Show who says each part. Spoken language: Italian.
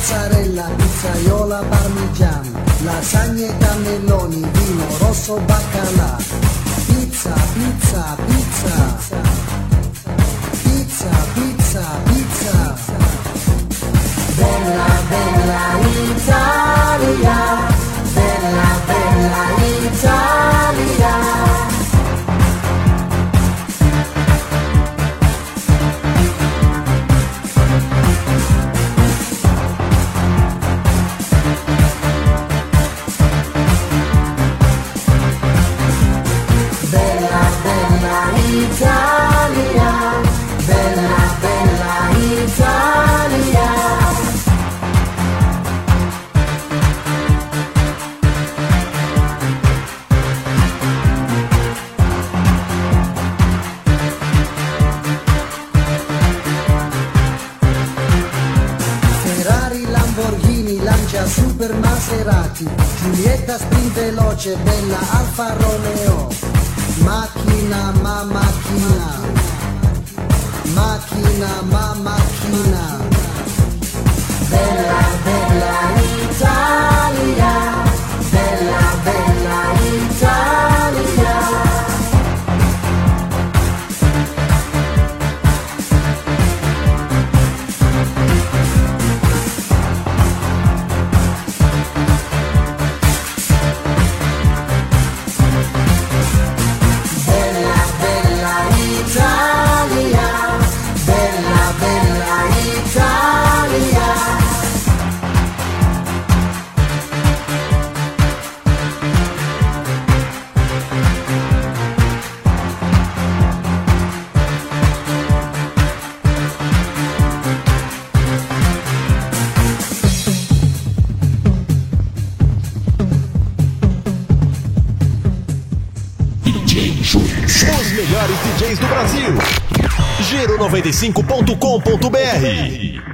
Speaker 1: mozzarella, pizzaiola, parmigiano, lasagne e cannelloni, vino rosso, baccalà. Pizza, pizza, pizza, pizza, pizza, pizza. Bella, bella Italia, bella, bella Italia. Italia, bella, bella Italia. Ferrari, Lamborghini, Lancia, Super Maserati, Giulietta Sprint veloce, bella Alfa Romeo. Macchina, ma macchina, macchina, ma macchina. Bella, bella Italia, bella, bella Italia.
Speaker 2: Os melhores DJs do Brasil. Giro95.com.br